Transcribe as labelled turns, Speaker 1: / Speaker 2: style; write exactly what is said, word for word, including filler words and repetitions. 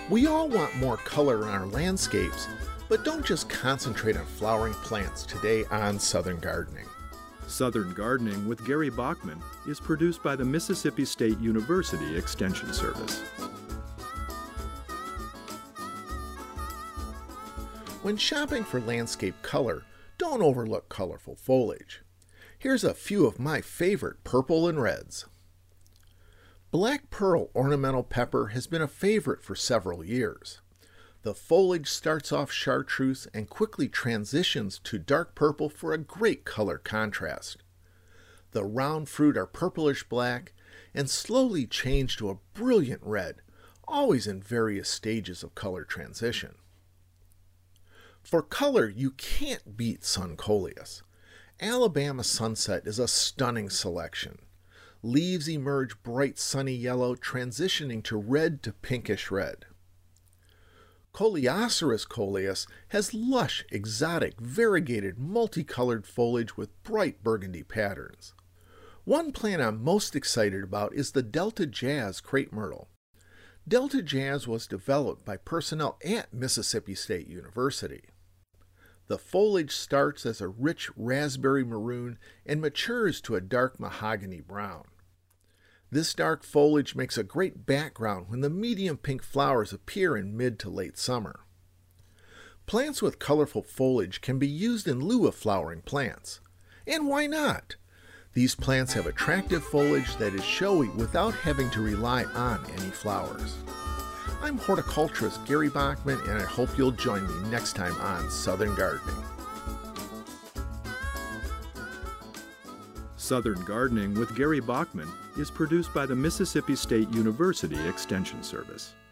Speaker 1: We all want more color in our landscapes, but don't just concentrate on flowering plants today on Southern Gardening.
Speaker 2: Southern Gardening with Gary Bachman is produced by the Mississippi State University Extension Service.
Speaker 1: When shopping for landscape color, don't overlook colorful foliage. Here's a few of my favorite purple and reds. Black pearl ornamental pepper has been a favorite for several years. The foliage starts off chartreuse and quickly transitions to dark purple for a great color contrast. The round fruit are purplish black and slowly change to a brilliant red, always in various stages of color transition. For color, you can't beat Sun Coleus. Alabama Sunset is a stunning selection. Leaves emerge bright sunny yellow, transitioning to red to pinkish red. Coleoceras coleus has lush, exotic, variegated, multicolored foliage with bright burgundy patterns. One plant I'm most excited about is the Delta Jazz crepe myrtle. Delta Jazz was developed by personnel at Mississippi State University. The foliage starts as a rich raspberry maroon and matures to a dark mahogany brown. This dark foliage makes a great background when the medium pink flowers appear in mid to late summer. Plants with colorful foliage can be used in lieu of flowering plants. And why not? These plants have attractive foliage that is showy without having to rely on any flowers. I'm horticulturist Gary Bachman, and I hope you'll join me next time on Southern Gardening.
Speaker 2: Southern Gardening with Gary Bachman is produced by the Mississippi State University Extension Service.